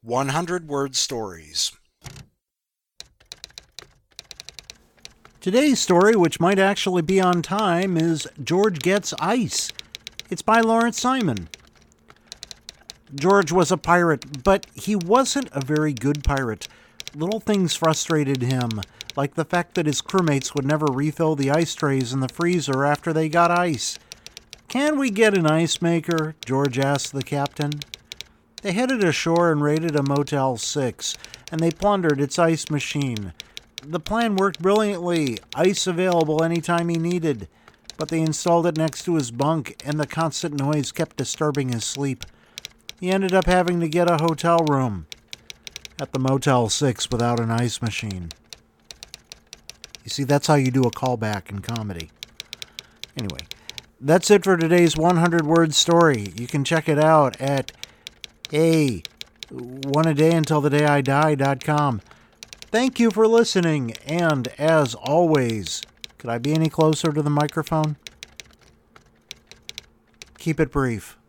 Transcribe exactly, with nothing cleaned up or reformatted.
one hundred Word Stories. Today's story, which might actually be on time, is George Gets Ice. It's by Lawrence Simon. George was a pirate, but he wasn't a very good pirate. Little things frustrated him, like the fact that his crewmates would never refill the ice trays in the freezer after they got ice. "Can we get an ice maker?" George asked the captain. They headed ashore and raided a Motel six, and they plundered its ice machine. The plan worked brilliantly, ice available anytime he needed, but they installed it next to his bunk, and the constant noise kept disturbing his sleep. He ended up having to get a hotel room at the Motel six without an ice machine. You see, that's how you do a callback in comedy. Anyway, that's it for today's one hundred word story. You can check it out at a one a day until the day I die dot com. Thank you for listening, and as always, could I be any closer to the microphone? Keep it brief.